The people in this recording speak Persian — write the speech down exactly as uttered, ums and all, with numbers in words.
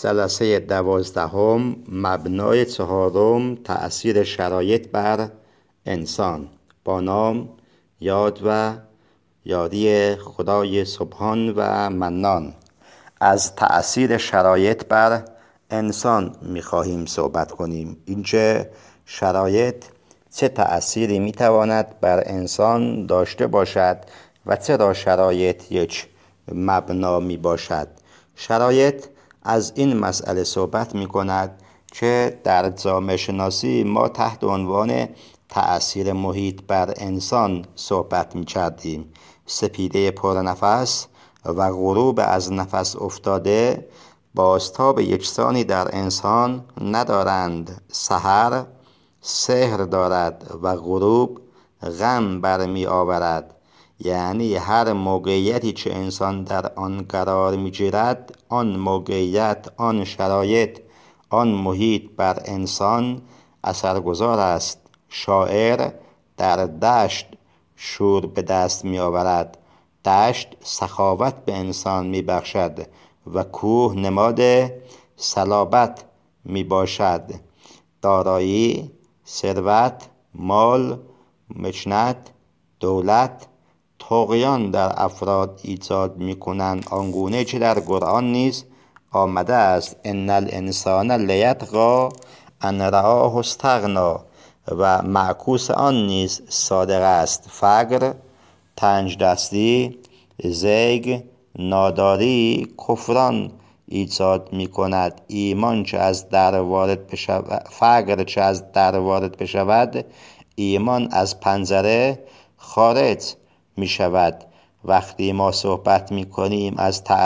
جلسه دوازدهم مبنای چهارم تأثیر شرایط بر انسان با نام یاد و یاری خدای سبحان و منان. از تأثیر شرایط بر انسان می‌خواهیم صحبت کنیم. اینکه شرایط چه تأثیری می‌تواند بر انسان داشته باشد و چرا شرایط یک مبنا میباشد. شرایط از این مسئله صحبت می‌کند که در جامعه شناسی ما تحت عنوان تأثیر محیط بر انسان صحبت می‌کردیم. سپیده پرنفس و غروب از نفس افتاده بازتاب یکسانی در انسان ندارند. سحر سحر دارد و غروب غم برمی آورد. یعنی هر موقعیتی که انسان در آن قرار می‌گیرد، آن موقعیت، آن شرایط، آن محیط بر انسان اثرگذار است. شاعر در دشت شور به دست می آورد. دشت سخاوت به انسان می بخشد و کوه نماد صلابت می باشد. دارایی، ثروت، مال، مکنت، دولت طغیان در افراد ایجاد می کنند، آنگونه که در قرآن نیز آمده است ان الانسان لیطغی ان رآه استغنی و معکوس آن نیز صادق است. فقر، تنگ دستی، زیگ، ناداری کفران ایجاد می کند. ایمان که از در وارد بشود، فقر که از در وارد بشود، ایمان از پنجره خارج می شود. وقتی ما صحبت می کنیم از